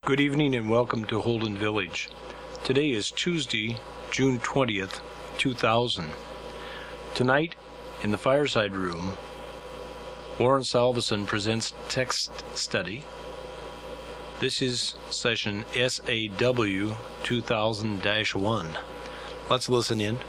Good evening and welcome to Holden Village. Today is Tuesday, June 20th, 2000. Tonight, in the fireside room, Warren Salveson presents text study. This is session SAW 2000-1. Let's listen in.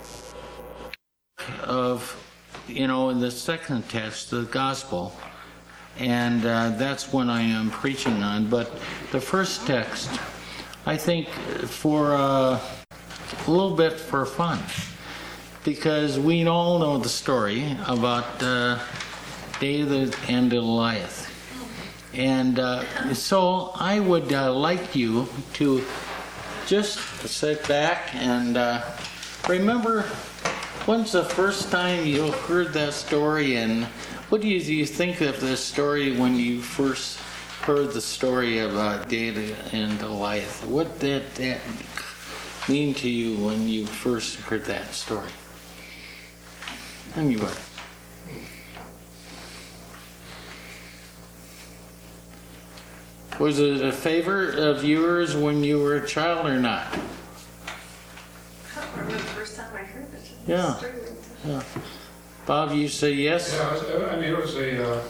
In the second text, the gospel, and that's what I am preaching on. But the first text, I think, for a little bit for fun, because we all know the story about David and Goliath. And so I would like you to just sit back and remember, when's the first time you heard that story, and what do you think of this story when you first heard the story about David and Goliath? What did that mean to you when you first heard that story? Anyway. Was it a favorite of yours when you were a child or not? I don't remember the first time I heard it. Yeah. Yeah. Bob, you say yes? Yeah, it was a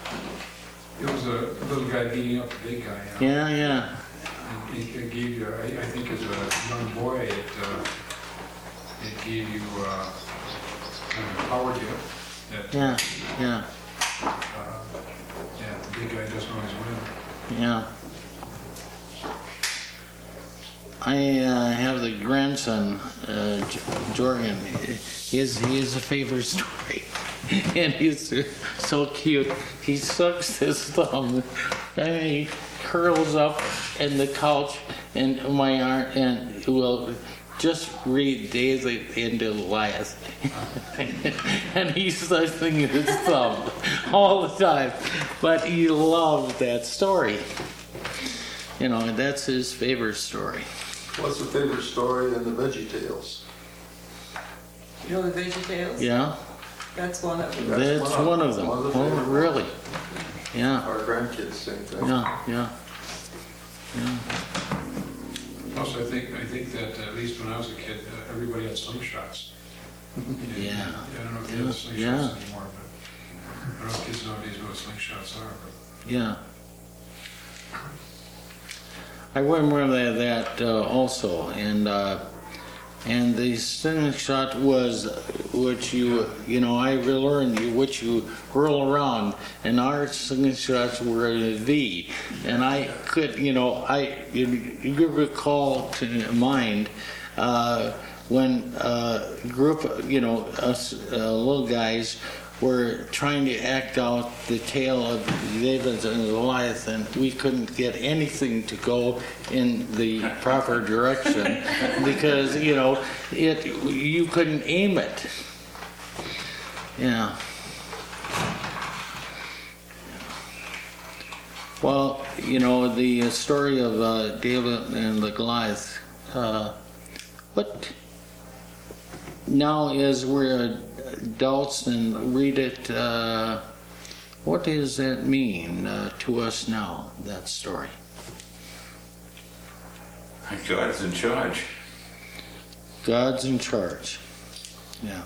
little guy beating up a big guy. Yeah. And it gave you, I think as a young boy, it gave you kind of a power gift. That, Yeah. The big guy doesn't always win. Yeah. I have the grandson, Jorgen. He has a favorite story, and he's so cute. He sucks his thumb, and he curls up in the couch in my arm, and will just read David and Goliath, and he's sucking his thumb all the time. But he loves that story. That's his favorite story. What's the favorite story in the VeggieTales? You know the VeggieTales? Yeah, That's one of them. that's one of them. One of the Oh, favorites. really? Yeah, Our grandkids, same thing. yeah. Also, I think that at least when I was a kid, everybody had slingshots. Yeah. I don't know if they have slingshots Yeah. anymore, but I don't know if kids nowadays know what slingshots are. But Yeah. I remember that also, and the slingshot was what I learned what you roll around, and our slingshots were a V, and I could you recall to mind when a group us little guys were trying to act out the tale of David and Goliath, and we couldn't get anything to go in the proper direction because you couldn't aim it. Yeah. Well, the story of David and the Goliath. What now is we're adults and read it, what does that mean to us now, that story? God's in charge. God's in charge. Yeah.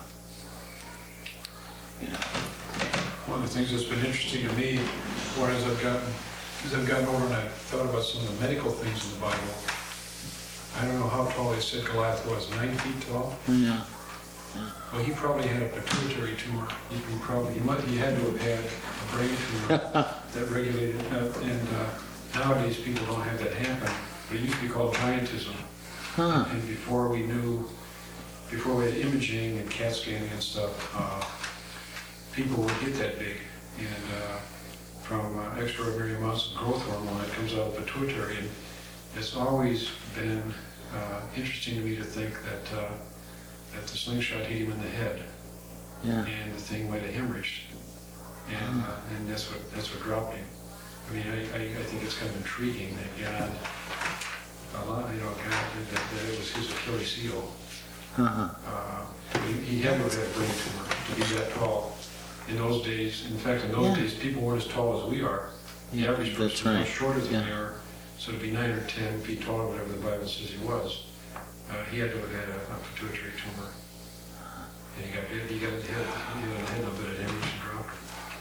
one of the things that's been interesting to me, as I've gotten older and I've thought about some of the medical things in the Bible. I don't know how tall they said Goliath was, 9 feet tall? Yeah. Well, he probably had a pituitary tumor. He had to have had a brain tumor that regulated, and nowadays people don't have that happen. But it used to be called giantism. Huh. And before we had imaging and CAT scanning and stuff, people would get that big. And from extraordinary amounts of growth hormone that comes out of the pituitary. And it's always been interesting to me to think that the slingshot hit him in the head, Yeah. and the thing might have hemorrhaged, and that's what dropped him. I mean, I think it's kind of intriguing that God, that it was his Achilles heel. Uh-huh. He had to have had a brain tumor to be that tall. In those days, people weren't as tall as we are. The average that's person was right. shorter than Yeah. they are. So to be 9 or 10 feet tall, whatever the Bible says he was, he had to have had a pituitary tumor. And he got a head of it at hemorrhage and dropped.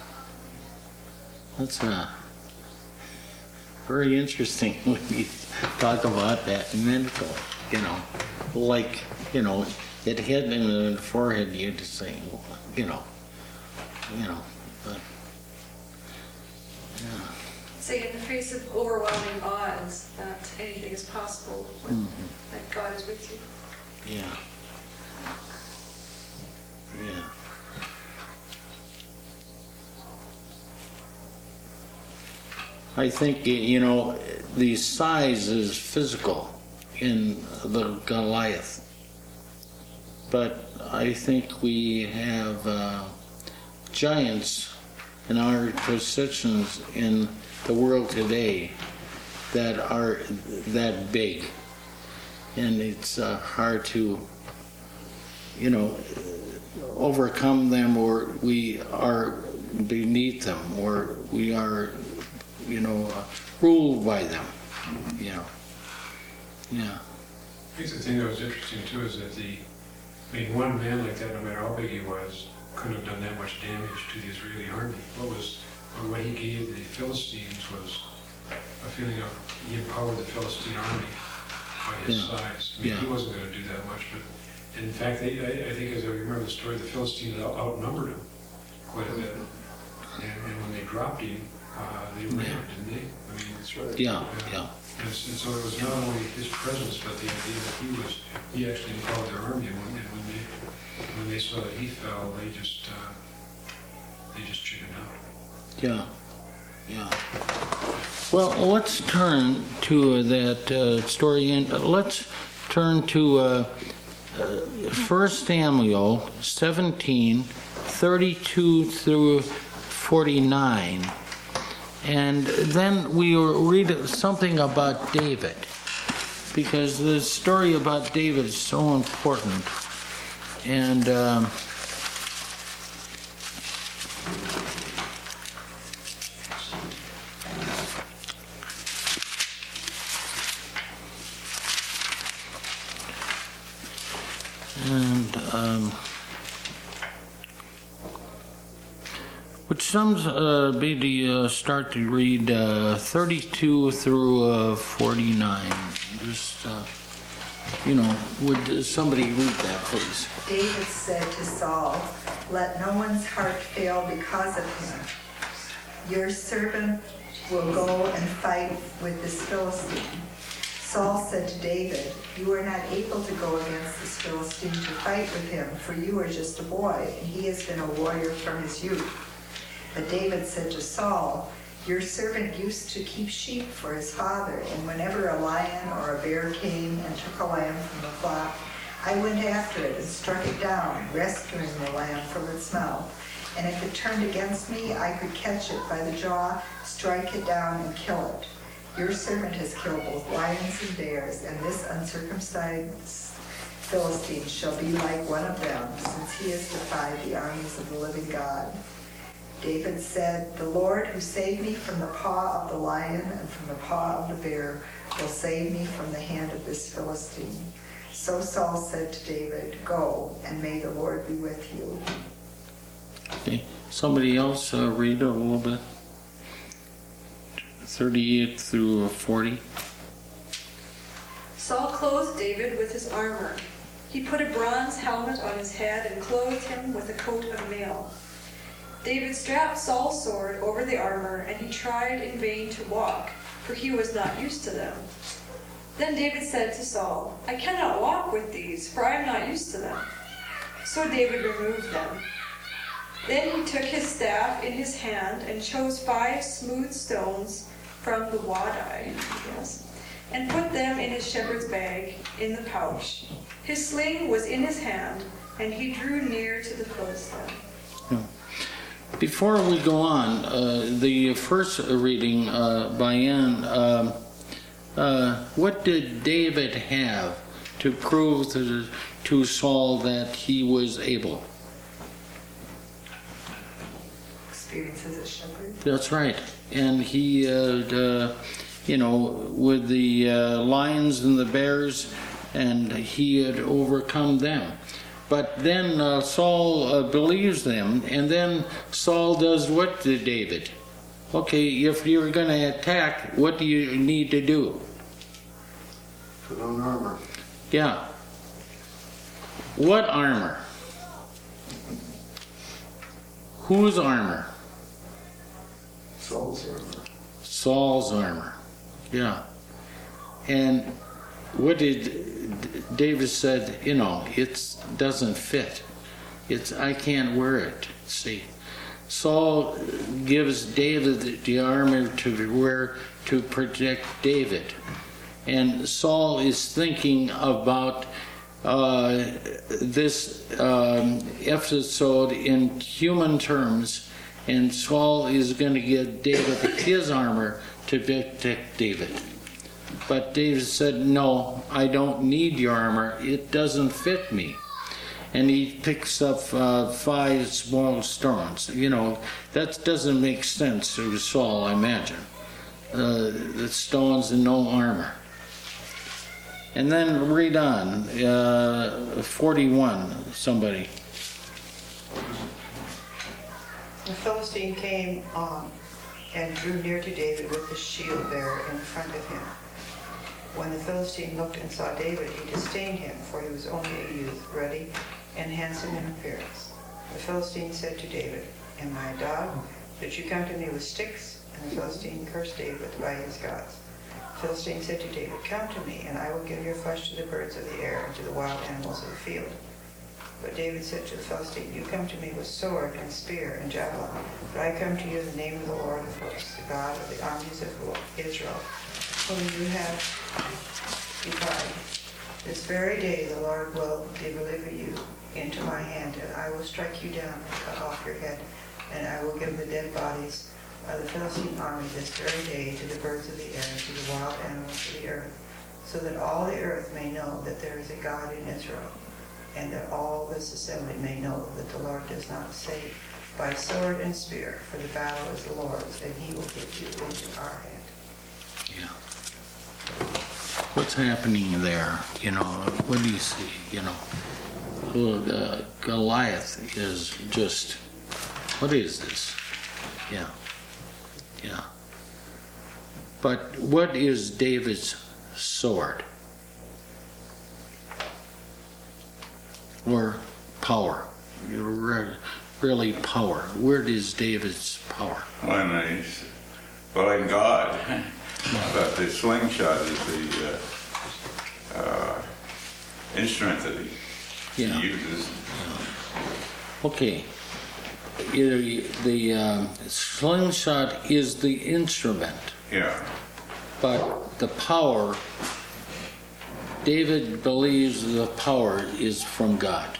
That's very interesting when you talk about that medical, like, it hit in the forehead, you had to say, but, yeah. Say in the face of overwhelming odds that anything is possible, that God is with you. Yeah. Yeah. I think, the size is physical in the Goliath. But I think we have giants in our positions in the world today that are that big. And it's hard to, overcome them, or we are beneath them, or we are, ruled by them, Yeah. I think the thing that was interesting too is that one man like that, no matter how big he was, couldn't have done that much damage to the Israeli army. What he gave the Philistines was a feeling of he empowered the Philistine army by his size. He wasn't going to do that much, but in fact, I think as I remember the story, the Philistines outnumbered him quite a bit. And when they dropped him, they ran, didn't they? That's right. Yeah. And so it was not only his presence, but the idea that he actually empowered their army. And when they saw that he fell, they just chickened out. Yeah. Well, let's turn to that story, and let's turn to 1 Samuel 17, 32 through 49. And then we will read something about David, because the story about David is so important. And which sums start to read 32 through 49. Just, would somebody read that, please? David said to Saul, "Let no one's heart fail because of him. Your servant will go and fight with this Philistine." Saul said to David, "You are not able to go against this Philistine to fight with him, for you are just a boy, and he has been a warrior from his youth." But David said to Saul, "Your servant used to keep sheep for his father, and whenever a lion or a bear came and took a lamb from the flock, I went after it and struck it down, rescuing the lamb from its mouth. And if it turned against me, I could catch it by the jaw, strike it down, and kill it. Your servant has killed both lions and bears, and this uncircumcised Philistine shall be like one of them, since he has defied the armies of the living God." David said, "The Lord who saved me from the paw of the lion and from the paw of the bear will save me from the hand of this Philistine." So Saul said to David, "Go, and may the Lord be with you." Okay. Somebody else read a little bit? 38 through 40. Saul clothed David with his armor. He put a bronze helmet on his head and clothed him with a coat of mail. David strapped Saul's sword over the armor, and he tried in vain to walk, for he was not used to them. Then David said to Saul, "I cannot walk with these, for I am not used to them." So David removed them. Then he took his staff in his hand and chose 5 smooth stones from the wadai, and put them in his shepherd's bag in the pouch. His sling was in his hand, and he drew near to the Philistine. Before we go on, the first reading by Ann, what did David have to prove to Saul that he was able? Experience as a shepherd. That's right. And he with the lions and the bears, and he had overcome them. But then Saul believes them, and then Saul does what to David? Okay, if you're going to attack, what do you need to do? Put on armor. Yeah. What armor? Whose armor? Saul's armor. Saul's armor. Yeah. And what did David said, it doesn't fit. I can't wear it. See, Saul gives David the armor to wear to protect David. And Saul is thinking about this episode in human terms, and Saul is going to give David his armor to protect David. But David said, no, I don't need your armor. It doesn't fit me. And he picks up 5 small stones. That doesn't make sense to Saul, I imagine. The stones and no armor. And then read on, 41, somebody. The Philistine came on and drew near to David with the shield bearer in front of him. When the Philistine looked and saw David, he disdained him, for he was only a youth, ruddy and handsome in appearance. The Philistine said to David, Am I a dog, that you come to me with sticks? And the Philistine cursed David by his gods. The Philistine said to David, Come to me, and I will give your flesh to the birds of the air and to the wild animals of the field. But David said to the Philistine, You come to me with sword and spear and javelin, but I come to you in the name of the Lord of hosts, the God of the armies of Israel, whom you have defied. This very day the Lord will deliver you into my hand, and I will strike you down and cut off your head, and I will give the dead bodies of the Philistine army this very day to the birds of the air and to the wild animals of the earth, so that all the earth may know that there is a God in Israel, and that all this assembly may know that the Lord does not save by sword and spear, for the battle is the Lord's, and he will give you into our hand. Yeah. What's happening there? What do you see? Goliath is just, what is this? Yeah. Yeah. But what is David's sword? Or power? Really power. Where is David's power? When he's by God. But the slingshot is the instrument that he uses. Okay. The slingshot is the instrument. Yeah. But the power, David believes the power is from God.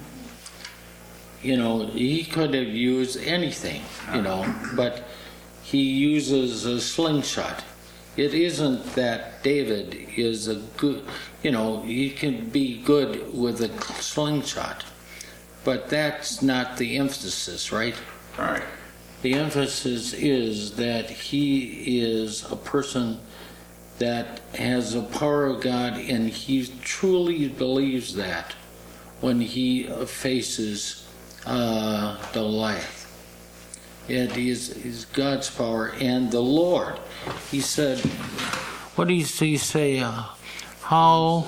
He could have used anything, but he uses a slingshot. It isn't that David is a good, he can be good with a slingshot, but that's not the emphasis, right? Right. The emphasis is that he is a person that has the power of God, and he truly believes that when he faces Goliath. It is God's power and the Lord. He said, what does he say? How?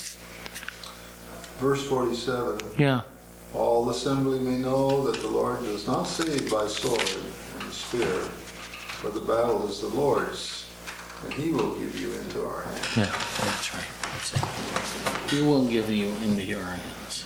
Verse 47. Yeah. All assembly may know that the Lord does not save by sword and spear, for the battle is the Lord's, and he will give you into our hands. Yeah, that's right. That's it. He will give you into your hands.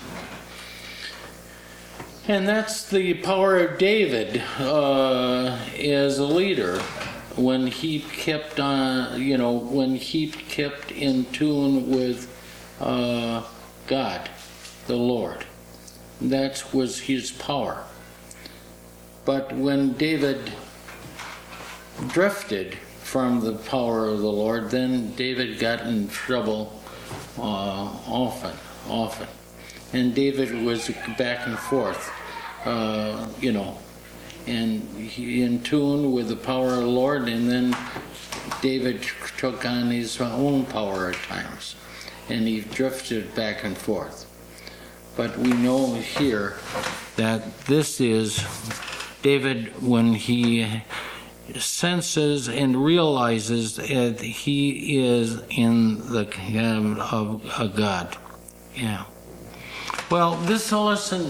And that's the power of David as a leader, when he kept on, when he kept in tune with God, the Lord. That was his power. But when David drifted from the power of the Lord, then David got in trouble often. And David was back and forth, and he in tune with the power of the Lord, and then David took on his own power at times, and he drifted back and forth. But we know here that this is David when he senses and realizes that he is in the kingdom of a God. Yeah. Well, this lesson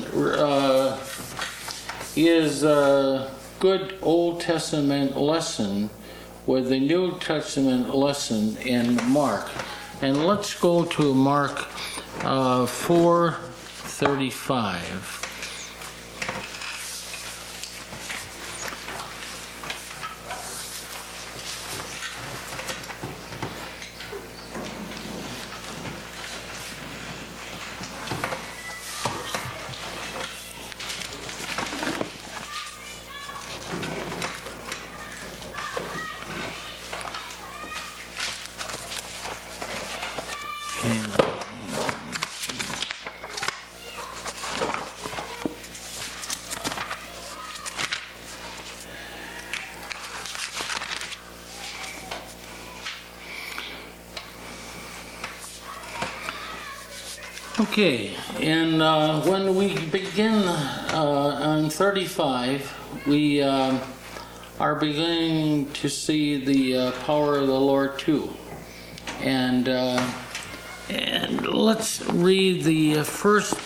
is a good Old Testament lesson with the New Testament lesson in Mark. And let's go to Mark 4:35. Okay, and when we begin on 35, we are beginning to see the power of the Lord too. And let's read the first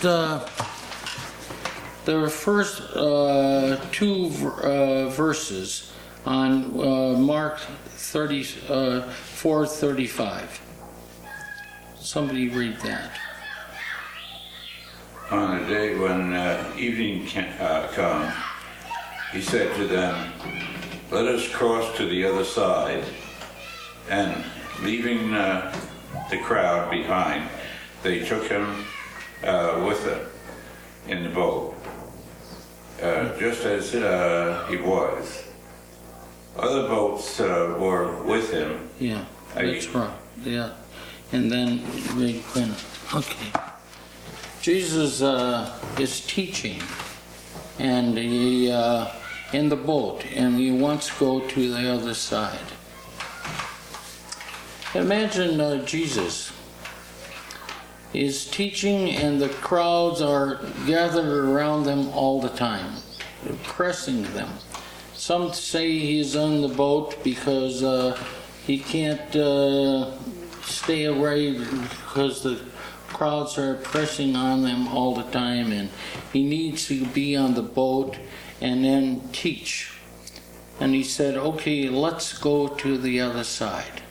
two verses on Mark 4:35. Somebody read that. On the day when evening come, he said to them, "Let us cross to the other side." And leaving the crowd behind, they took him with them in the boat, just as he was. Other boats were with him. Yeah, that's right. Yeah, and then okay. Jesus is teaching, and he in the boat, and he wants to go to the other side. Imagine Jesus is teaching, and the crowds are gathered around them all the time, pressing them. Some say he's on the boat because he can't stay away because the crowds are pressing on them all the time, and he needs to be on the boat and then teach. And he said, okay, let's go to the other side.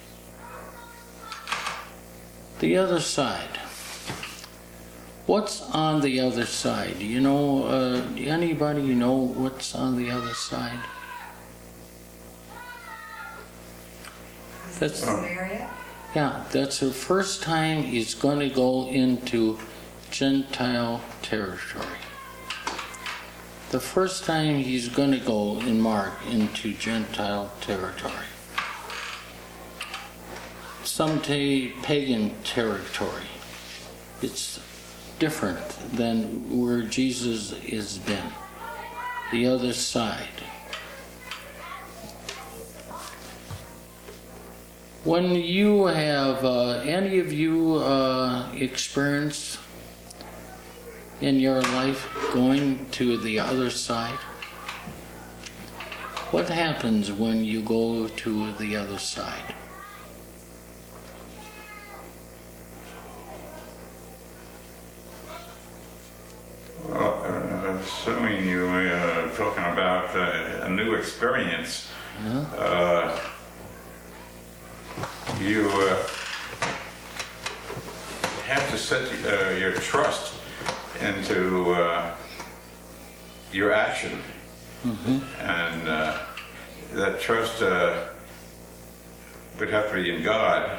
The other side. What's on the other side? You know, anybody know what's on the other side? That's Samaria? Yeah, that's the first time he's going to go into Gentile territory. The first time he's going to go in Mark into Gentile territory. Some say pagan territory. It's different than where Jesus has been. The other side. When you have, any of you experienced in your life going to the other side? What happens when you go to the other side? Well, assuming you were talking about a new experience, you have to set your trust into your action. And that trust would have to be in God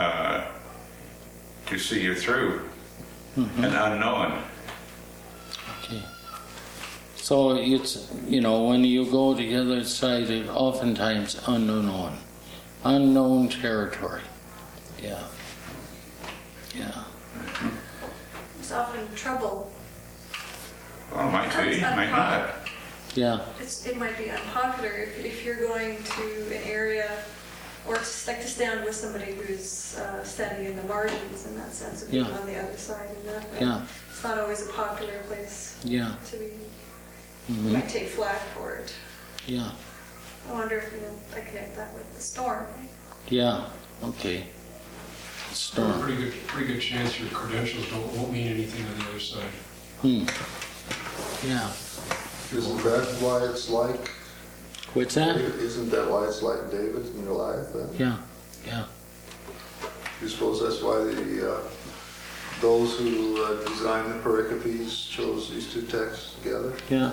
to see you through an unknown. Okay. So it's, you know, when you go to the other side, it's oftentimes unknown territory. Yeah. Yeah. There's often trouble. Well, might be, might not. Yeah, it might be unpopular if you're going to an area, or like to stand with somebody who's standing in the margins in that sense of being Yeah. on the other side in that way. yeah, It's not always a popular place yeah, to be. You mhm, might take flack for it. yeah, I wonder if I connect that with the storm. yeah, okay. Storm. Pretty good chance your credentials won't mean anything on the other side. Yeah. Isn't that why it's like, What's that? isn't that why it's like David and Goliath then? Yeah, yeah, You suppose that's why those who designed the pericopes chose these two texts together? yeah.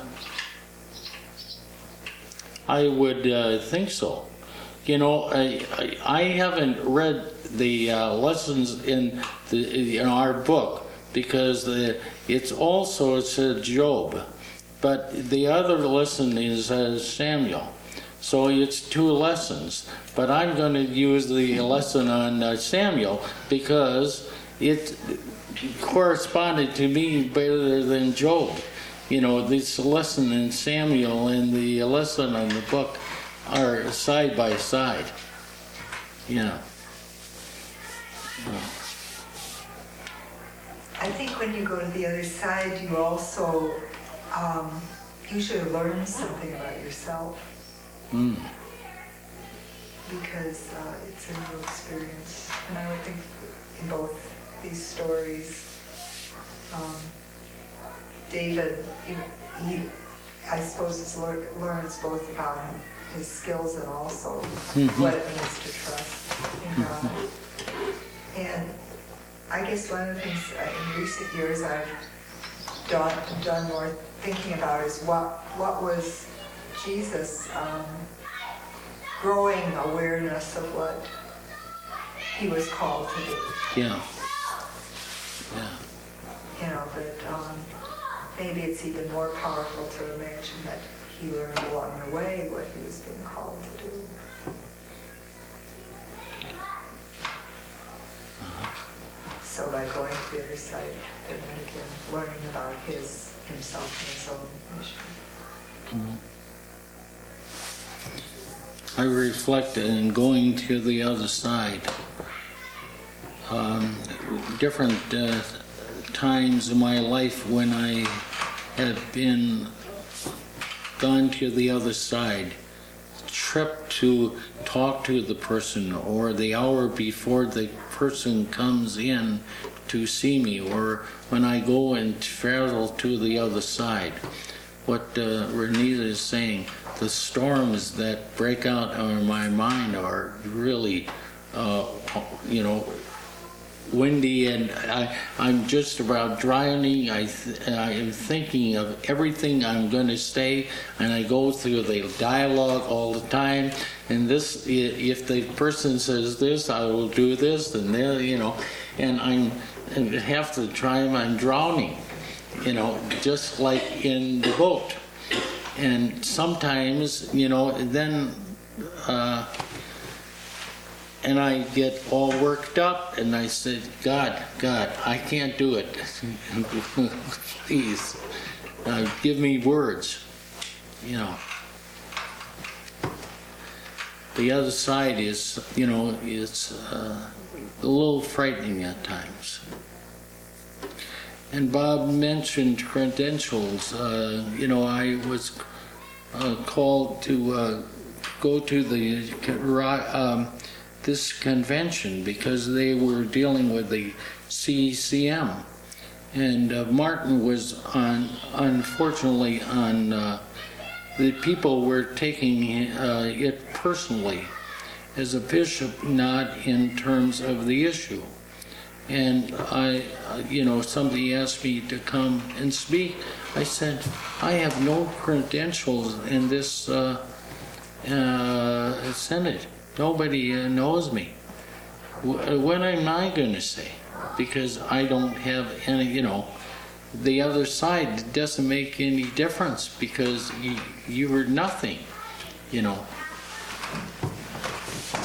I would think so. You know, I haven't read the lessons in our book because it's also said Job, but the other lesson is Samuel. So it's two lessons, but I'm going to use the lesson on Samuel because it corresponded to me better than Job. You know, this lesson in Samuel and the lesson on the book are side by side. You know. I think when you go to the other side, you also usually learn something about yourself Mm. because it's a new experience. And I would think in both these stories, David, I suppose, learns both about his skills and also what it means to trust in God. And I guess one of the things in recent years I've done more thinking about is what was Jesus' growing awareness of what he was called to do. Yeah. Yeah. You know, but maybe it's even more powerful to imagine that he learned along the way what he was being called to do. So by going to the other side, and then again learning about himself and his own mission. I reflect in going to the other side. Different times in my life when I have gone to the other side, trip to talk to the person, or the hour before the person comes in to see me, or when I go and travel to the other side. What Renita is saying, the storms that break out on my mind are really, windy, and I'm just about drowning. I am thinking of everything I'm going to say, and I go through the dialogue all the time. And this, if the person says this, I will do this, and there, and and half the time I'm drowning, just like in the boat. And sometimes, then. And I get all worked up, and I said, God, I can't do it. Please, give me words. The other side is, it's a little frightening at times. And Bob mentioned credentials. I was called to go to this convention because they were dealing with the CCM, and Martin was unfortunately on the people were taking it personally as a bishop, not in terms of the issue. And somebody asked me to come and speak. I said, I have no credentials in this Senate. Nobody knows me. What am I going to say? Because I don't have any, the other side doesn't make any difference because you were nothing,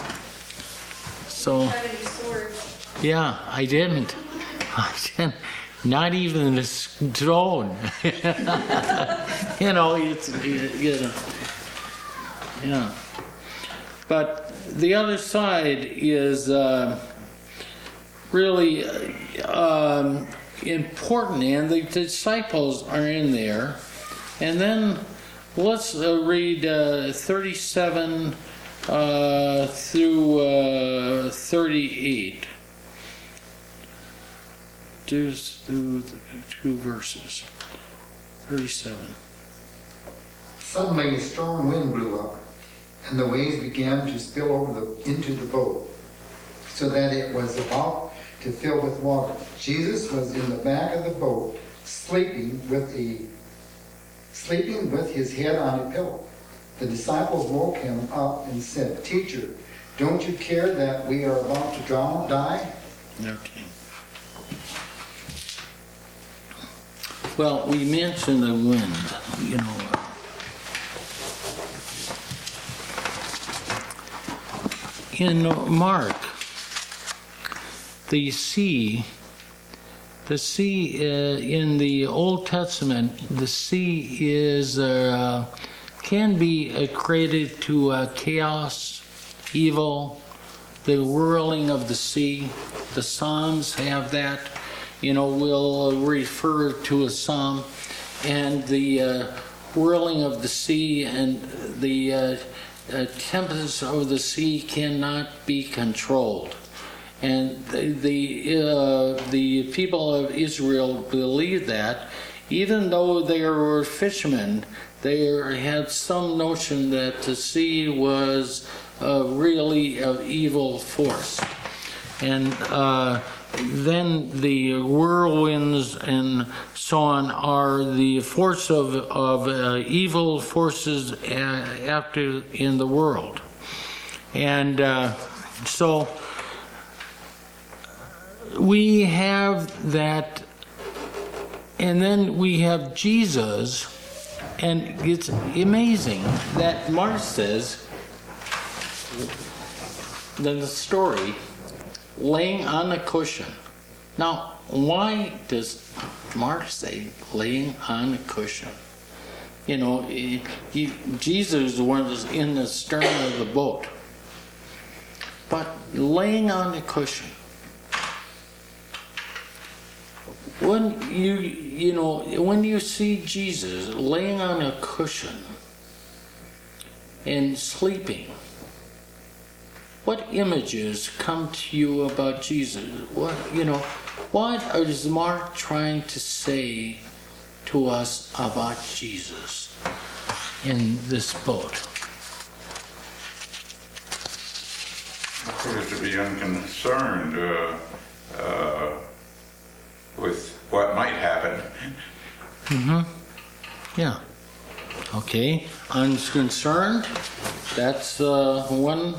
So, Have any swords? yeah, I didn't. not even a stone. You know, it's, you know, yeah. But the other side is really important, and the disciples are in there. And then let's read 37 through 38. Just through the 2 verses. 37. Suddenly a strong wind blew up, and the waves began to spill over into the boat, so that it was about to fill with water. Jesus was in the back of the boat, sleeping with his head on a pillow. The disciples woke him up and said, "Teacher, don't you care that we are about to die?" Okay. Well, we mentioned the wind, you know. In Mark, the sea in the Old Testament, the sea is can be equated to chaos, evil, the whirling of the sea. The Psalms have that. You know, we'll refer to a psalm, and the whirling of the sea and the tempest of the sea cannot be controlled. And the people of Israel believed that, even though they were fishermen, they had some notion that the sea was really an evil force. And then the whirlwinds and so on are the force of evil forces after in the world. And so we have that, and then we have Jesus, and it's amazing that Mark says, then the story, laying on a cushion. Now, why does Mark say laying on a cushion? You know, Jesus was in the stern of the boat, but laying on a cushion. When when you see Jesus laying on a cushion and sleeping, what images come to you about Jesus? What is Mark trying to say to us about Jesus in this boat? Appears to be unconcerned with what might happen. Mm-hmm. Yeah. Okay. Unconcerned. That's one,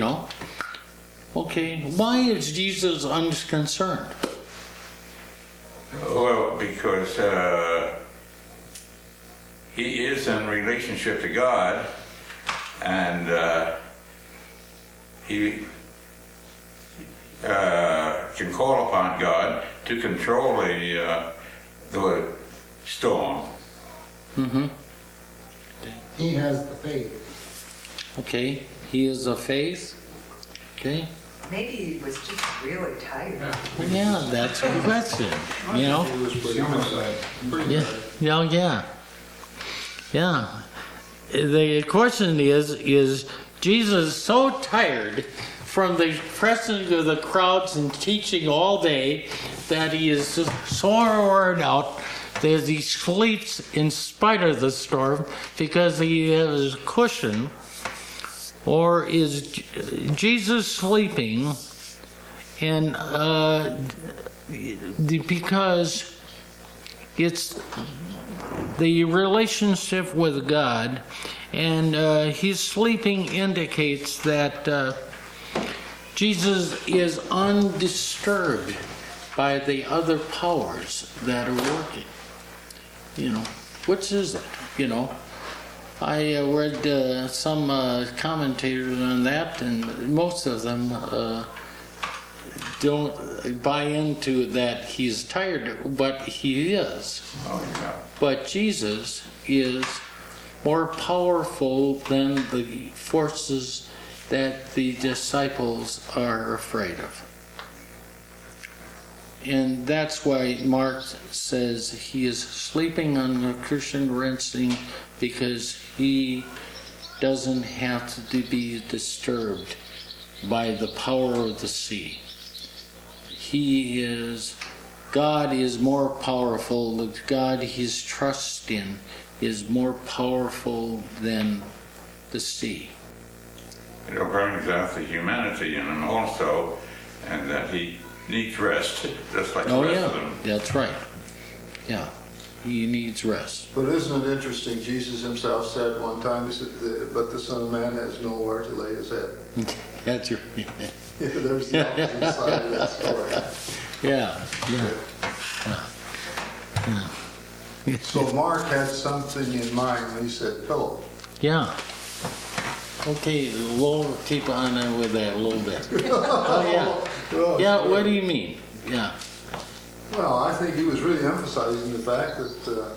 Okay. Why is Jesus unconcerned? Well, because he is in relationship to God, and he can call upon God to control the storm. Mm-hmm. He has the faith. Okay. He is of faith. Okay. Maybe he was just really tired. Yeah, that's a question. He was pretty Yeah. The question is Jesus so tired from the presence of the crowds and teaching all day that he is so worn out that he sleeps in spite of the storm because he has a cushion? Or is Jesus sleeping and because it's the relationship with God, and his sleeping indicates that Jesus is undisturbed by the other powers that are working. Which is it? I read some commentators on that, and most of them don't buy into that he's tired, but he is. Oh, yeah. But Jesus is more powerful than the forces that the disciples are afraid of. And that's why Mark says he is sleeping on the cushion resting, because he doesn't have to be disturbed by the power of the sea. God is more powerful. The God he's trust in is more powerful than the sea. It brings out the humanity in him also, and that he needs rest, just like the rest of them. That's right. Yeah, he needs rest. But isn't it interesting, Jesus himself said one time, he said, but the Son of Man has nowhere to lay his head. That's right. There's the opposite side of that story. Yeah. So Mark had something in mind when he said pillow. Yeah. Okay, we'll keep on with that a little bit. Oh, yeah. Yeah, what do you mean? Yeah. Well, I think he was really emphasizing the fact that,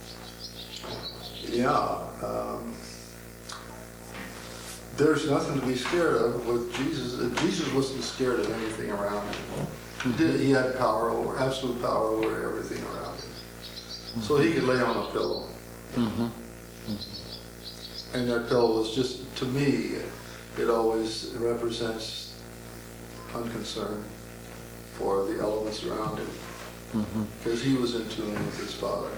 there's nothing to be scared of with Jesus. Jesus wasn't scared of anything around him. He had power over, absolute power over everything around him. So he could lay on a pillow. Mm-hmm. And that pillow was just, to me, it always represents unconcern for the elements around him. Because he was in tune with his Father.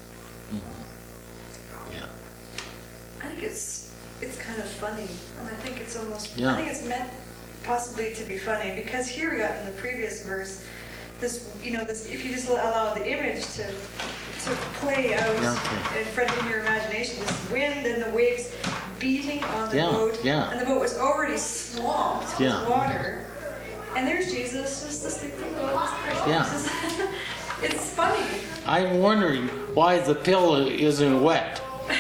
Yeah. I think it's kind of funny, and I think it's almost, Yeah. I think it's meant possibly to be funny, because here we got in the previous verse, this, if you just allow the image to play out Okay. in front of your imagination, this wind and the waves beating on the boat, and the boat was already swamped with water, and there's Jesus just asleep in the boat. Yeah. It's funny. I'm wondering why the pillow isn't wet.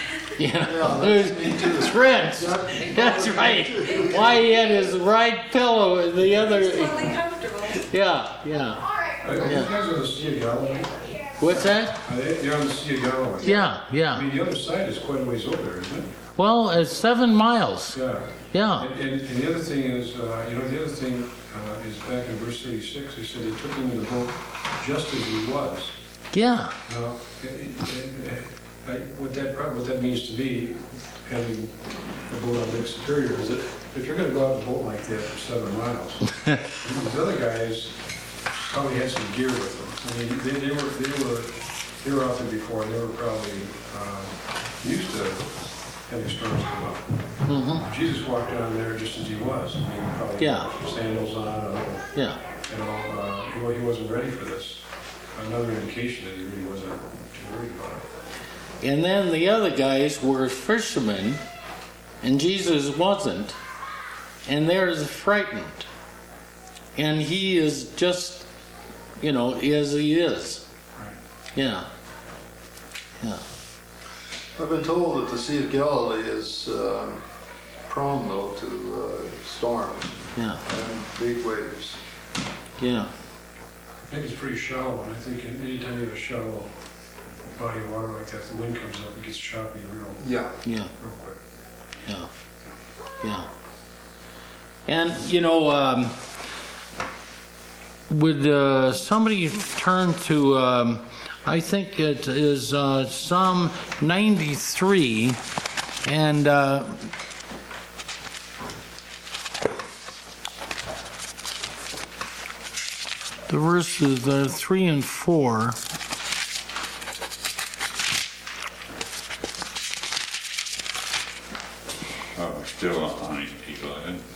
It's rinsed. That's right. Why he had his right pillow and the other. It's totally comfortable. Yeah. Are you guys on the Sea of Galilee? What's that? They're on the Sea of Galilee. Yeah. I mean, the other side is quite a ways over there, isn't it? Well, it's 7 miles. Yeah. And the other thing is, is back in verse 36, he said he took him in the boat just as he was. Yeah. Now, what that means to me, having a boat on Lake Superior, is that if you're going to go out in a boat like that for 7 miles, the other guys probably had some gear with them. I mean, they were out there before, and they were probably used to having storms come up. Jesus walked down there just as he was. I mean, probably had sandals on. He wasn't ready for this. Another indication that he really wasn't too worried about it. And then the other guys were fishermen, and Jesus wasn't, and they're frightened. And he is just, as he is. Right. Yeah. I've been told that the Sea of Galilee is prone, though, to storms and big waves. Yeah. I think it's pretty shallow, and I think anytime you have a shallow body of water like that, the wind comes up, it gets choppy real quick. Yeah. And, would somebody turn to, I think it is Psalm 93, and the verses 3 and 4. Oh, still on these people, I think.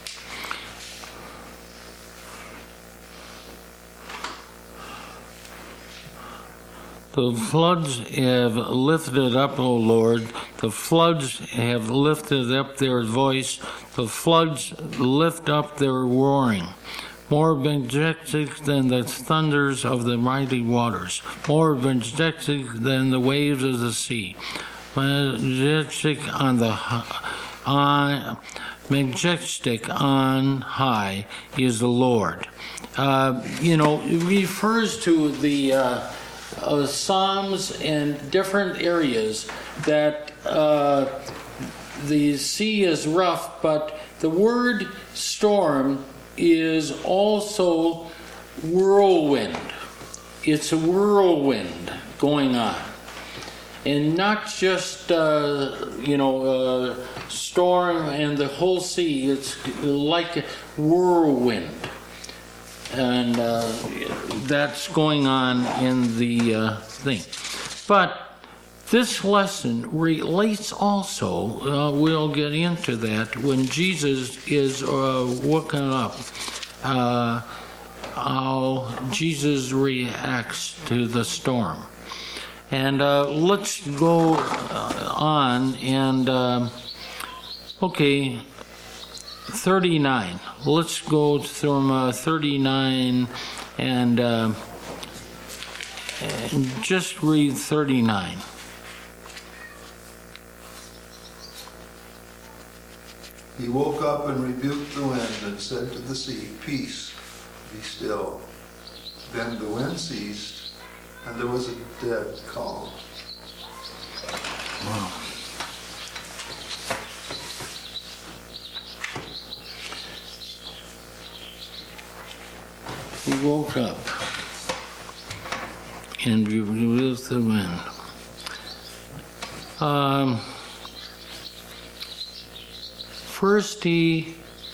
The floods have lifted up, O Lord. The floods have lifted up their voice. The floods lift up their roaring. More majestic than the thunders of the mighty waters. More majestic than the waves of the sea. Majestic on the majestic on high is the Lord. It refers to the Psalms and different areas that the sea is rough, but the word storm is also whirlwind. It's a whirlwind going on. And not just, storm and the whole sea. It's like a whirlwind. And that's going on in the thing. But this lesson relates also, we'll get into that, when Jesus is woken up, how Jesus reacts to the storm. And let's go on and, 39. Let's go from 39 and just read 39. He woke up and rebuked the wind and said to the sea, "Peace, be still." Then the wind ceased, and there was a dead calm. Wow. He woke up and rebuked the wind. First, he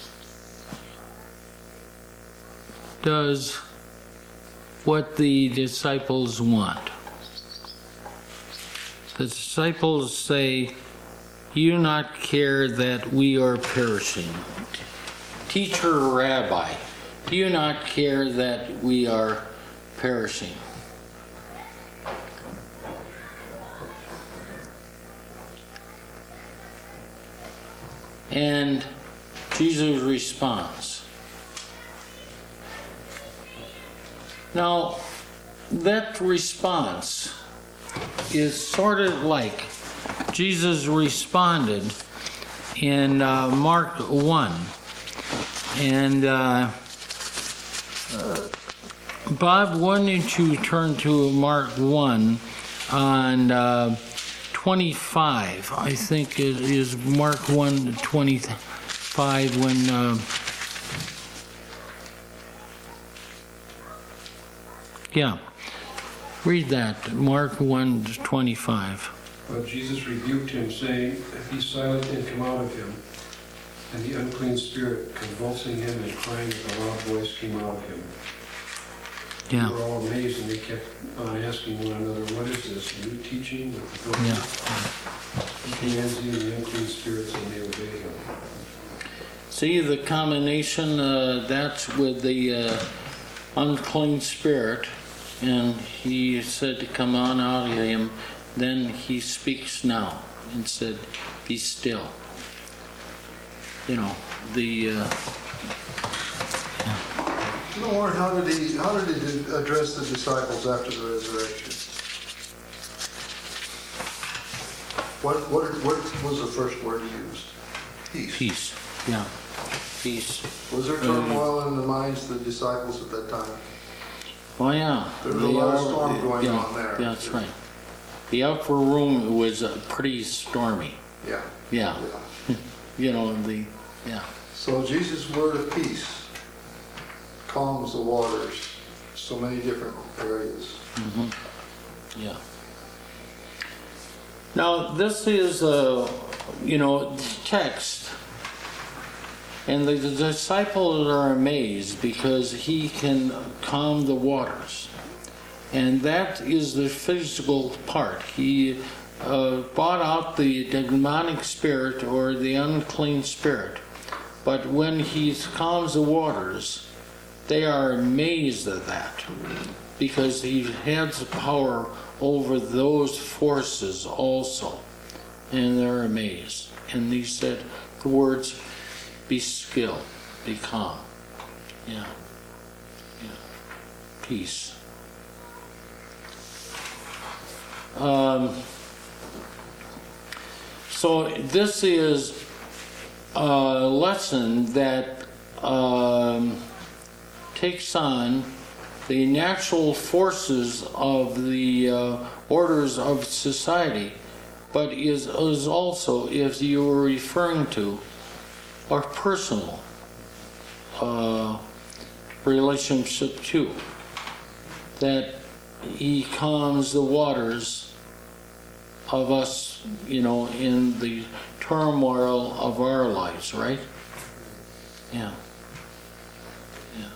does what the disciples want. The disciples say, "You do not care that we are perishing. Teacher, Rabbi, do you not care that we are perishing?" And Jesus responds. Now, that response is sort of like Jesus responded in Mark 1. And Bob, why don't you turn to Mark 1 on 25, I think it is Mark 1:25 when, read that, Mark 1:25. But Jesus rebuked him, saying, "Be silent and come out of him." And the unclean spirit, convulsing him and crying with a loud voice, came out of him. Yeah. They were all amazed, and they kept on asking one another, "What is this? Are you teaching with authority?" He commands you the unclean spirits, and they obey him. See the combination, that's with the unclean spirit, and he said to come on out of him. Then he speaks now and said, "Be still." Lord, how did he address the disciples after the resurrection? What was the first word he used? Peace. Peace. Yeah. Peace. Was there turmoil in the minds of the disciples at that time? Oh yeah. There was a lot of storm going on there. Yeah, that's right. The upper room was pretty stormy. Yeah. Yeah. So Jesus' word of peace calms the waters, so many different areas. Mm-hmm. Yeah. Now this is text, and the disciples are amazed because he can calm the waters, and that is the physical part. He brought out the demonic spirit or the unclean spirit, but when he calms the waters, they are amazed at that because he has power over those forces also, and they're amazed. And he said the words, "Be still, be calm." Yeah. Peace. So this is lesson that takes on the natural forces of the orders of society, but is also, if you were referring to, a personal relationship too. That he calms the waters of us, you know, in the turmoil of our lives, right? Yeah. Yeah.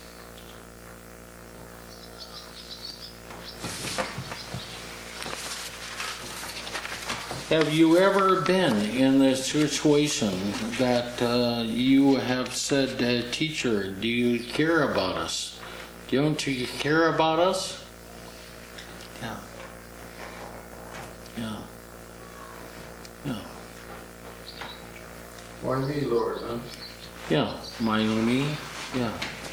Have you ever been in a situation that you have said, teacher, do you care about us? Don't you care about us? Yeah. Yeah. Yeah. Why me, Lord, huh? Yeah. Why me? Yeah.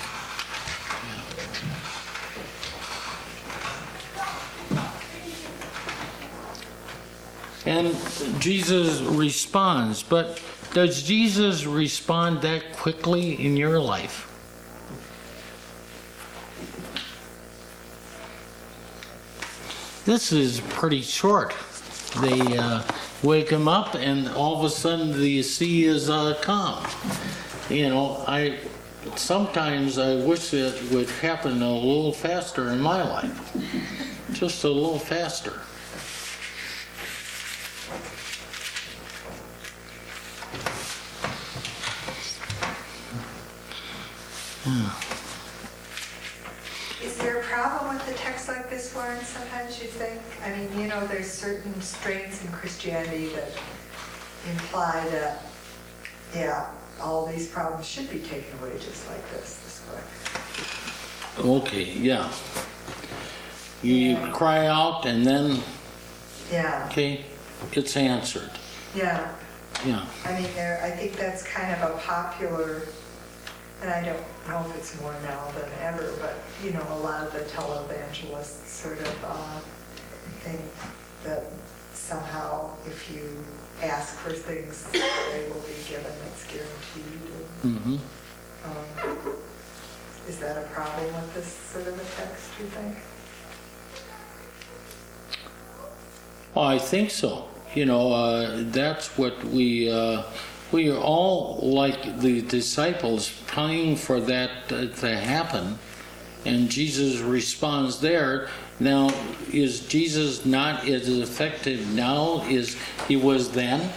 And Jesus responds, but does Jesus respond that quickly in your life? This is pretty short. They wake him up and all of a sudden the sea is calm. You know, sometimes I wish it would happen a little faster in my life. Just a little faster. Is there a problem with a text like this, Warren, sometimes you think? I mean, you know, there's certain strains in Christianity that imply that, yeah, all these problems should be taken away just like this way. Okay, yeah. You cry out and then, Yeah, okay, it's answered. yeah. Yeah. I mean, I think that's kind of a popular, and I don't know if it's more now than ever, but, you know, a lot of the televangelists sort of think that somehow if you ask for things, they will be given, it's guaranteed. Mm-hmm. Is that a problem with this sort of a text, do you think? Well, I think so. You know, that's what we are all, like the disciples, praying for that to happen, and Jesus responds there. Now, is Jesus not as effective now as he was then?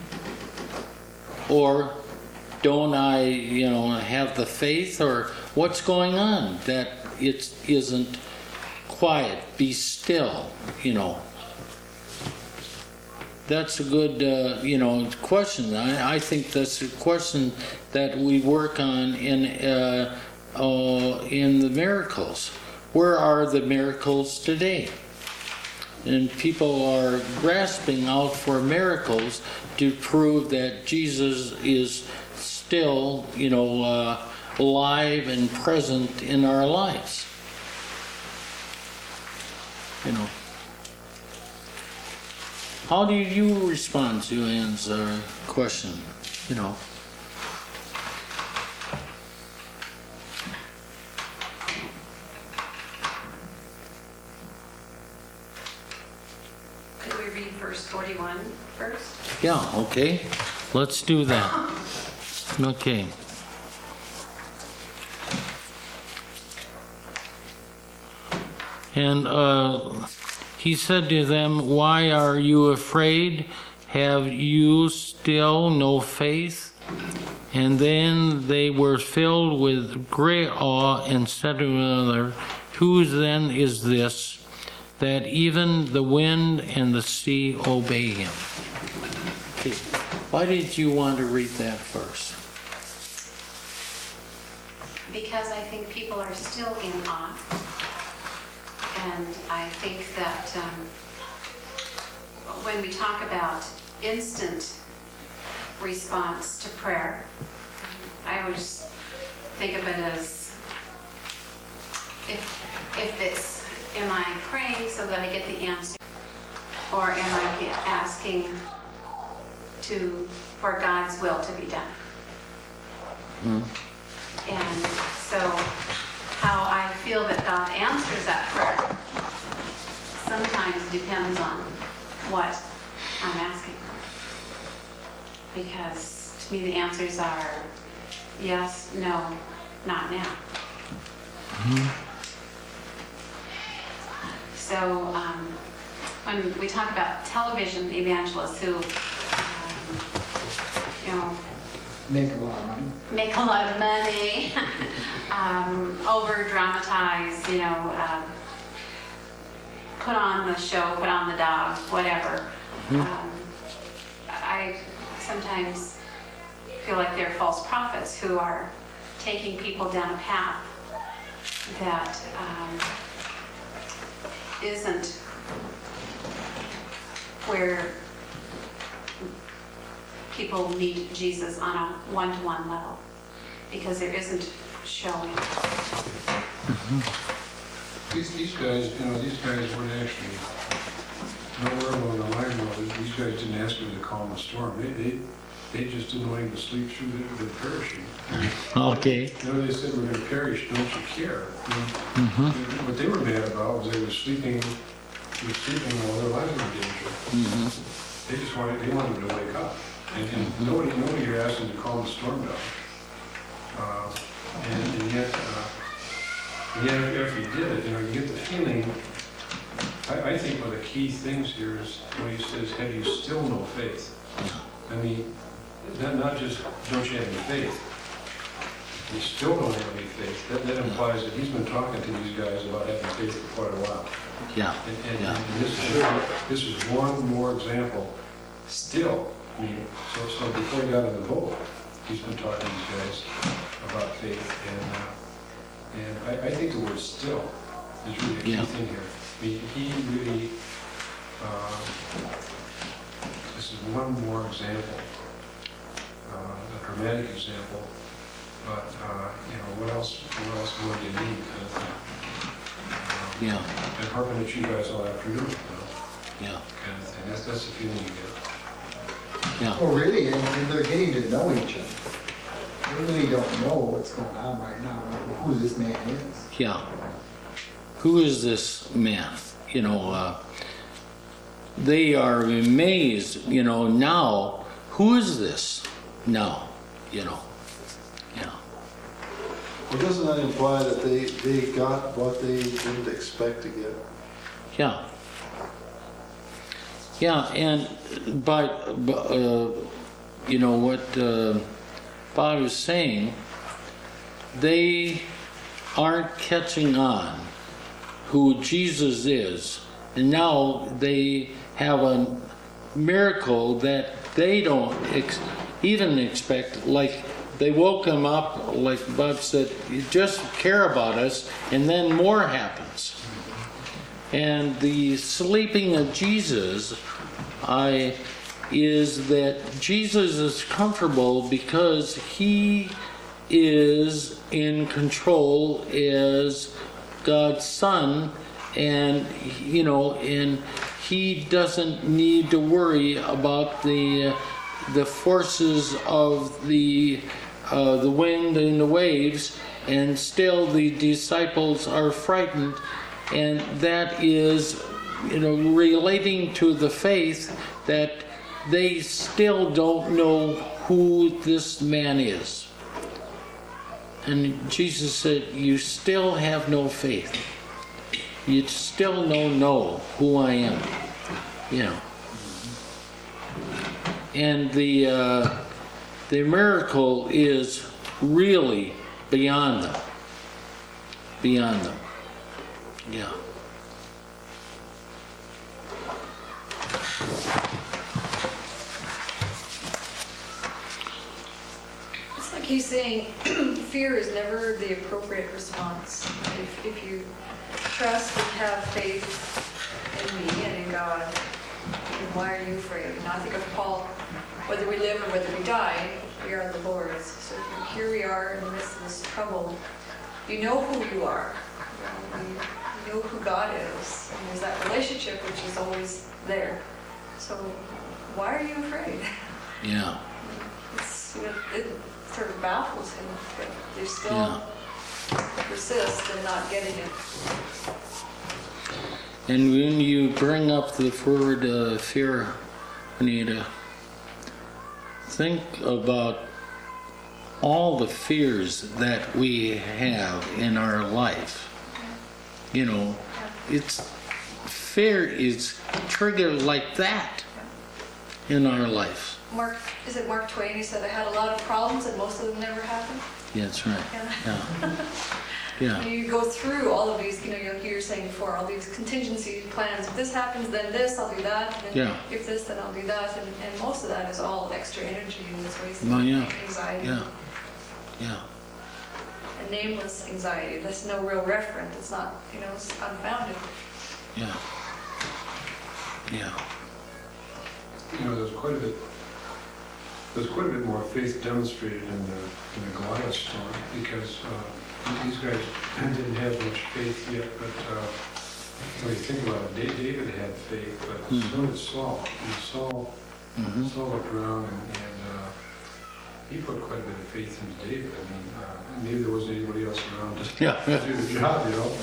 Or don't I, you know, have the faith, or what's going on that it isn't quiet, be still, you know? That's a good, you know, question. I think that's a question that we work on in the miracles. Where are the miracles today? And people are grasping out for miracles to prove that Jesus is still, you know, alive and present in our lives. You know. How do you respond to Ann's question? You know. Could we read verse 41 first? Yeah, okay. Let's do that. Okay. And he said to them, "Why are you afraid? Have you still no faith?" And then they were filled with great awe and said to one another, "Whose then is this, that even the wind and the sea obey him?" Okay. Why did you want to read that first? Because I think people are still in awe. And I think that when we talk about instant response to prayer, I always think of it as if it's, am I praying so that I get the answer? Or am I asking to for God's will to be done. And so how I feel that God answers that prayer sometimes depends on what I'm asking for. Because to me the answers are yes, no, not now. So when we talk about television evangelists who, Make a lot of money. make a lot of money, over dramatize, put on the show, put on the dog, whatever. I sometimes feel like they're false prophets who are taking people down a path that isn't where people meet Jesus on a one-to-one level, because there isn't showing. These guys, these guys weren't actually nowhere along the line. These guys didn't ask him to calm the storm. They just didn't want him to sleep through the perishing. Okay. They said, "We're going to perish. Don't you care?" What they were mad about was they were sleeping while their lives were in danger. They wanted him to wake up. And nobody here asked him to calm the storm down. And yet after he did it, you get the feeling. I think one of the key things here is when he says, "Have you still no faith?" I mean, not just don't you have any faith. You still don't have any faith. That implies that he's been talking to these guys about having faith for quite a while. Yeah. And this is one more example. Still, I mean, so before he got in the boat, he's been talking to these guys about faith, and I think the word "still" is really a key thing here. I mean, he really. This is one more example, a dramatic example. But what else more do you need? And harping at you guys all afternoon. Kind of thing. That's the feeling you get. Well, really, and they're getting to know each other. They really don't know what's going on right now, who this man is. Yeah. Who is this man? They are amazed, now, who is this now, Yeah. Well, doesn't that imply that they got what they didn't expect to get? Yeah. Yeah, and but what Bob is saying, they aren't catching on who Jesus is, and now they have a miracle that they don't even expect. Like they woke him up, like Bob said, you just care about us, and then more happens. And the sleeping of Jesus is that Jesus is comfortable because he is in control as God's Son, and and he doesn't need to worry about the forces of the wind and the waves, and still the disciples are frightened, and that is relating to the faith that they still don't know who this man is. And Jesus said, you still have no faith. You still don't know who I am. And the miracle is really beyond them. Beyond them. Yeah. It's like he's saying fear is never the appropriate response. If you trust and have faith in me and in God, then why are you afraid? And I think of Paul, whether we live or whether we die, we are the Lord's. So here we are in the midst of this trouble. You know who you are. You know who God is. And there's that relationship which is always there. So why are you afraid? Yeah. it sort of baffles him, but they still Yeah. persist in not getting it. And when you bring up the word fear, Anita, think about all the fears that we have in our life. You know, it's fear is triggered like that in our life. Is it Mark Twain? He said, I had a lot of problems and most of them never happened. Yeah, that's right. Yeah. Yeah. You go through all of these, like you were saying before, all these contingency plans. If this happens, then this, I'll do that. And then Yeah. if this, then I'll do that. And most of that is all extra energy and it's wasted Well, yeah. anxiety. Yeah. Yeah. And nameless anxiety. That's no real referent. It's not, it's unfounded. Yeah. Yeah. There's quite a bit more faith demonstrated in the Goliath story because these guys didn't have much faith yet, but when you think about it, David had faith, but so did Saul. And Saul looked around and he put quite a bit of faith into David. I mean, maybe there wasn't anybody else around to do the job,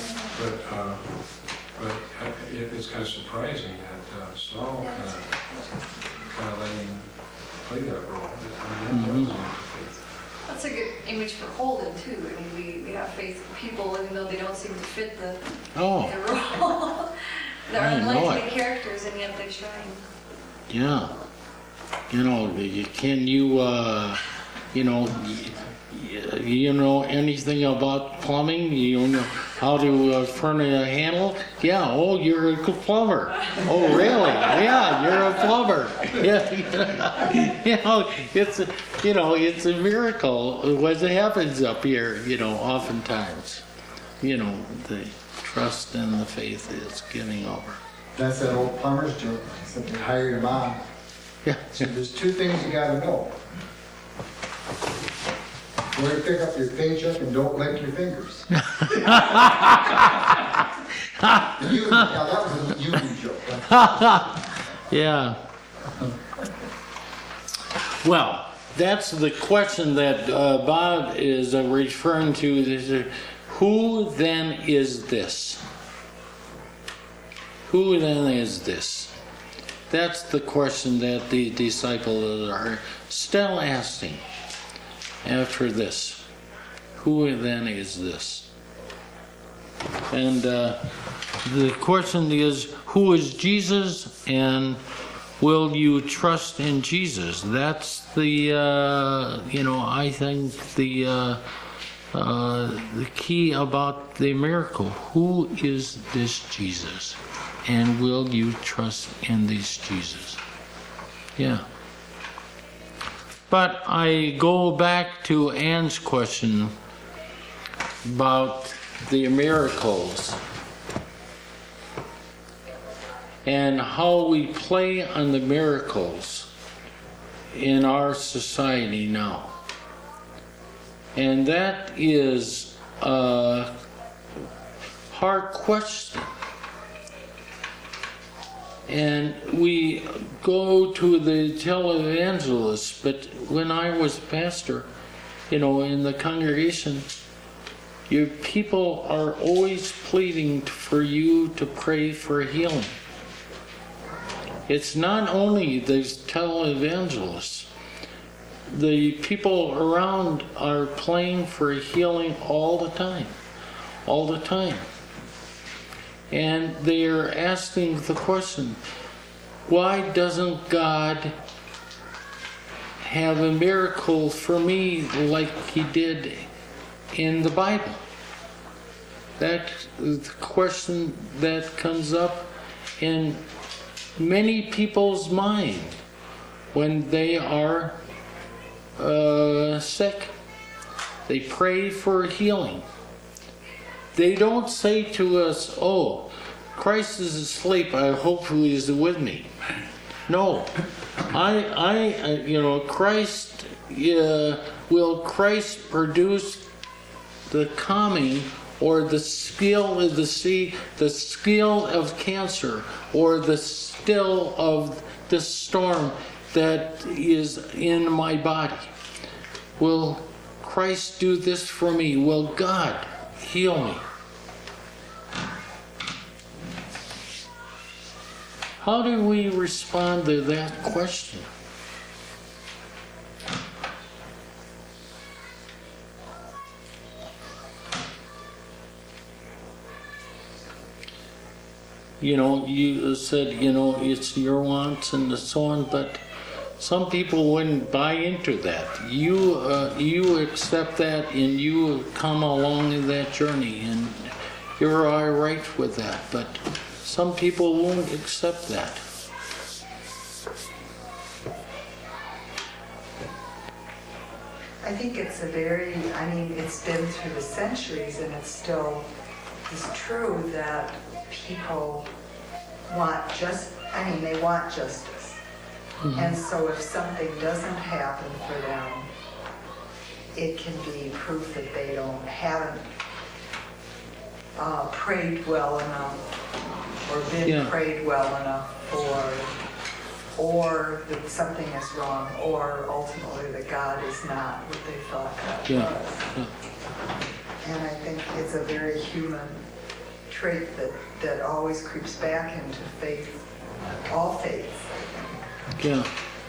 but it's kind of surprising that Saul kind of let him play that role. I mean, that was an act of faith. That's a good image for Holden, too. I mean, we have faith in people, even though they don't seem to fit the role. They're unlikely characters, and yet they shine. Yeah. Can you know anything about plumbing? You know how to turn a handle? Yeah. Oh, you're a good plumber. Oh, really? Yeah, you're a plumber. Yeah. It's a miracle what happens up here. Oftentimes, the trust and the faith is giving over. That's that old plumber's joke. Except they hired him on. Yeah. So there's two things you gotta know. Where to pick up your paycheck and don't lick your fingers. That was a union joke. Yeah. Well, that's the question that Bob is referring to. Who then is this? Who then is this? That's the question that the disciples are still asking after this. Who then is this? And the question is, who is Jesus, and will you trust in Jesus? That's the, I think the key about the miracle. Who is this Jesus? And will you trust in this Jesus? Yeah. But I go back to Ann's question about the miracles and how we play on the miracles in our society now. And that is a hard question. And we go to the televangelists, but when I was pastor, in the congregation, your people are always pleading for you to pray for healing. It's not only the televangelists. The people around are praying for healing all the time. All the time. And they are asking the question, why doesn't God have a miracle for me like he did in the Bible? That's the question that comes up in many people's mind when they are sick. They pray for healing. They don't say to us, oh, Christ is asleep, I hope he is with me. No. Christ, will Christ produce the calming or the skill of the sea, the skill of cancer, or the still of the storm that is in my body? will Christ do this for me? Will God heal me? How do we respond to that question? You know, you said, you know, it's your wants and so on, but some people wouldn't buy into that. You accept that and you come along in that journey, and you're all right with that, but some people won't accept that. I think it's it's been through the centuries and it still is true that people want they want justice. Mm-hmm. And so if something doesn't happen for them, it can be proof that they haven't prayed well enough or been prayed well enough or that something is wrong, or ultimately that God is not what they thought God was. And I think it's a very human trait that always creeps back into faith, all faiths. Yeah.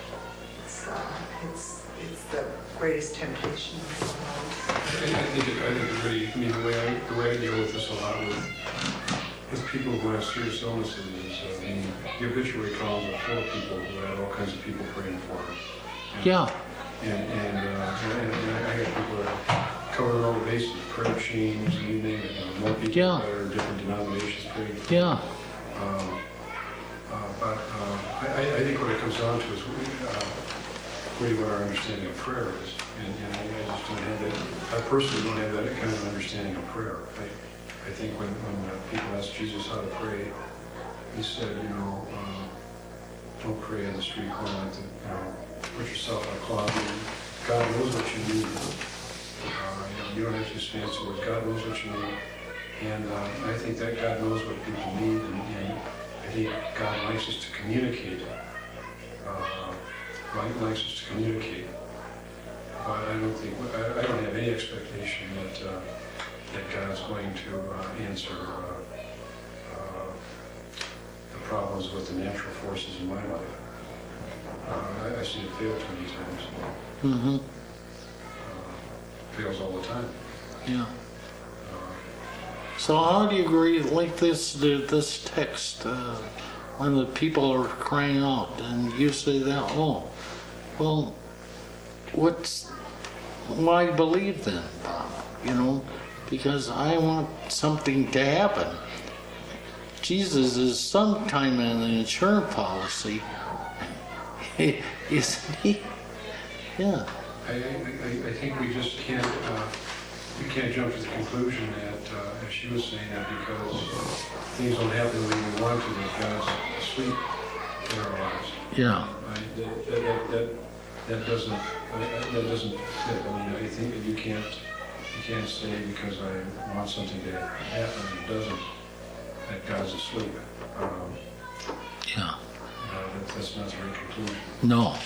It's the greatest temptation. I think really, the way I deal with this a lot with people who have serious illnesses is, the obituary columns are full of people who had all kinds of people praying for them. And I have people that cover all the bases, prayer chains, you name it. More people that are in different denominations praying for them. But I think what it comes down to is really what our understanding of prayer is. And I just don't have that. I personally don't have that kind of understanding of prayer. I think when people ask Jesus how to pray, he said, don't pray in the street corner, put yourself in a closet. God knows what you need. You don't have to use fancy words. God knows what you need. And I think that God knows what people need, and I think God likes us to communicate. God likes us to communicate. But I don't have any expectation that God's going to answer the problems with the natural forces in my life. I see it fail too many times. Mm-hmm. Fails all the time. Yeah. So how do you agree like this text when the people are crying out and you say that, oh, well, why believe then, Bob? Because I want something to happen. Jesus is sometime in the insurance policy, isn't he? Yeah. I think we just can't jump to the conclusion that, as she was saying, that because things don't happen the way we want to, that God's asleep in our lives. Yeah. That doesn't fit. I think that you can't say because I want something to happen and it doesn't, that God's asleep. That's not the right conclusion. No.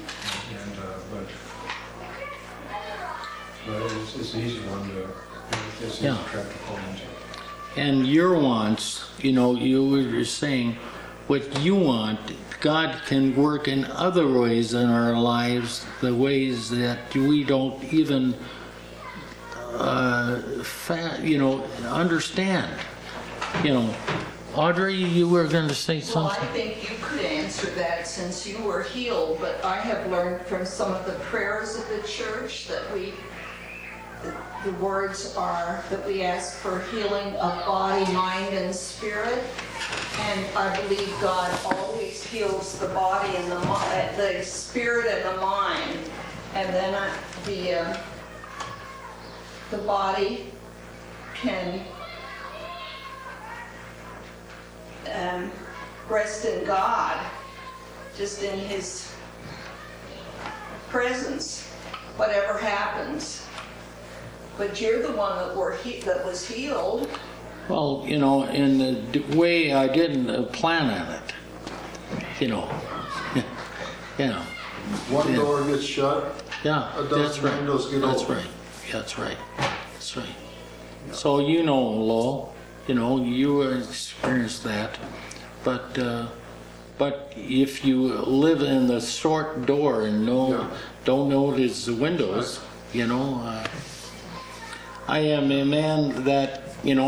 But it's an easy one to, it's an easy trap to fall into. And your wants, you were saying what you want, God can work in other ways in our lives, the ways that we don't even, understand. Audrey, you were going to say something? Well, I think you could answer that since you were healed, but I have learned from some of the prayers of the church that the words are that we ask for healing of body, mind, and spirit. And I believe God always heals the body and the spirit and the mind. And then the body can rest in God, just in His presence, whatever happens. But you're the one that was healed. Well, in the way I didn't plan on it, One door gets shut, Yeah, a that's dozen right. windows get That's open. right. That's right. That's right. So you know, Lowell, you experienced that, but if you live in the short door and don't notice the windows, I am a man that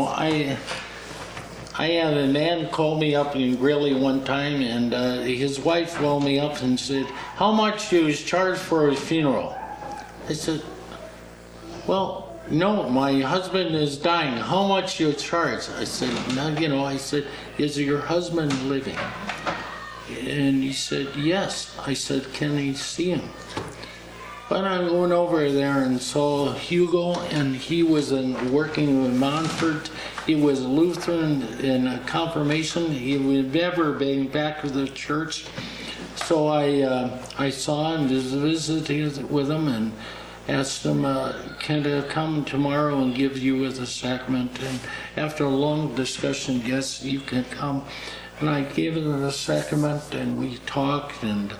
I had a man call me up in Greeley one time, and his wife called me up and said, "How much do you charge for his funeral?" I said, "Well, no, my husband is dying. How much do you charge?" I said, "Is your husband living?" And he said, "Yes." I said, "Can I see him?" But I went over there and saw Hugo, and he was working with Montfort. He was Lutheran in a confirmation. He would never been back to the church. So I saw him, visited with him, and asked him, "Can I come tomorrow and give you the sacrament?" And after a long discussion, "Yes, you can come." And I gave him the sacrament, and we talked, and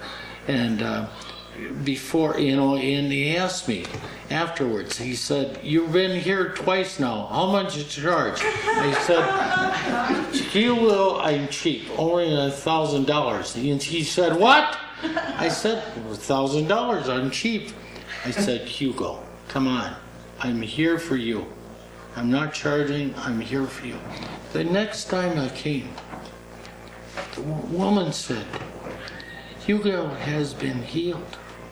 before, and he asked me afterwards, he said, "You've been here twice now. How much you charge?" I said, "I'm cheap, only $1,000. And he said, "What?" I said, $1,000, I'm cheap. I said, "Hugo, come on. I'm here for you. I'm not charging, I'm here for you." The next time I came, the woman said, "Hugo has been healed."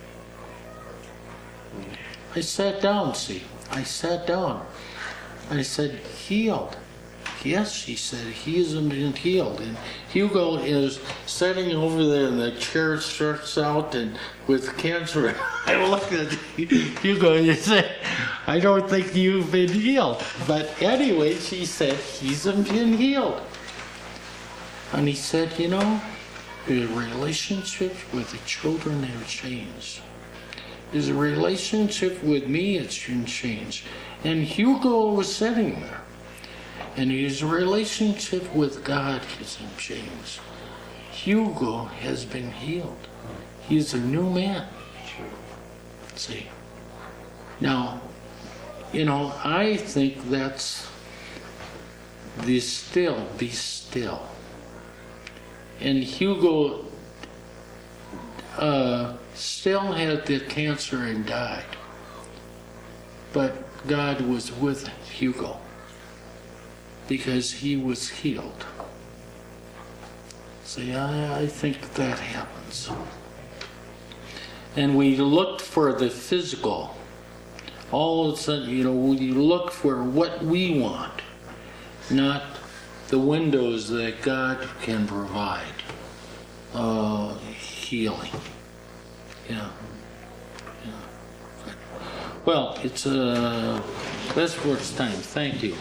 I sat down, I sat down. I said, "Healed?" "Yes," she said, "he hasn't been healed." And Hugo is sitting over there and the chair stretched out and with cancer. I looked at Hugo and said, "I don't think you've been healed." But anyway, she said, "He's been healed." And he said, the relationship with the children have changed. His relationship with me has been changed. And Hugo was sitting there. And his relationship with God hasn't changed. Hugo has been healed. He's a new man. See? Now, I think that's be still. And Hugo still had the cancer and died. But God was with Hugo because he was healed. See, I think that happens. And we looked for the physical. All of a sudden, we look for what we want, not the windows that God can provide. Healing. Yeah. Well, it's this work's time. Thank you.